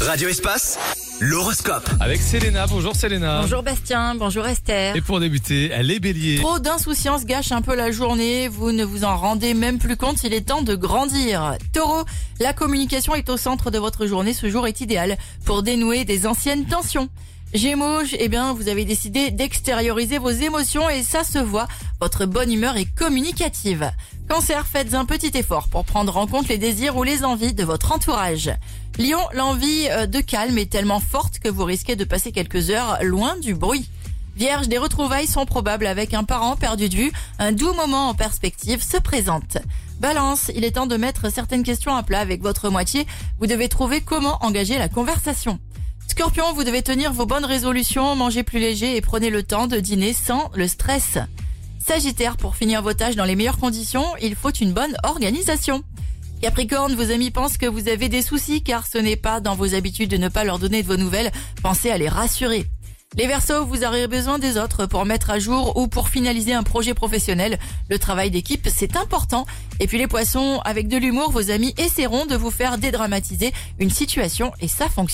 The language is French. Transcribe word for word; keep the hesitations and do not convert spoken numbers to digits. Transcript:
Radio Espace, l'horoscope. Avec Selena, bonjour Selena. Bonjour Bastien, bonjour Esther. Et pour débuter, les béliers. Trop d'insouciance gâche un peu la journée, vous ne vous en rendez même plus compte, il est temps de grandir. Taureau, la communication est au centre de votre journée, ce jour est idéal pour dénouer des anciennes tensions. Gémeaux, eh bien, vous avez décidé d'extérioriser vos émotions et ça se voit, votre bonne humeur est communicative. Cancer, faites un petit effort pour prendre en compte les désirs ou les envies de votre entourage. Lion, l'envie de calme est tellement forte que vous risquez de passer quelques heures loin du bruit. Vierge, des retrouvailles sont probables avec un parent perdu de vue, un doux moment en perspective se présente. Balance, il est temps de mettre certaines questions à plat avec votre moitié, vous devez trouver comment engager la conversation. Scorpion, vous devez tenir vos bonnes résolutions, mangez plus léger et prenez le temps de dîner sans le stress. Sagittaire, pour finir vos tâches dans les meilleures conditions, il faut une bonne organisation. Capricorne, vos amis pensent que vous avez des soucis car ce n'est pas dans vos habitudes de ne pas leur donner de vos nouvelles, pensez à les rassurer. Les Verseaux, vous aurez besoin des autres pour mettre à jour ou pour finaliser un projet professionnel. Le travail d'équipe, c'est important. Et puis les Poissons, avec de l'humour, vos amis essaieront de vous faire dédramatiser une situation et ça fonctionne.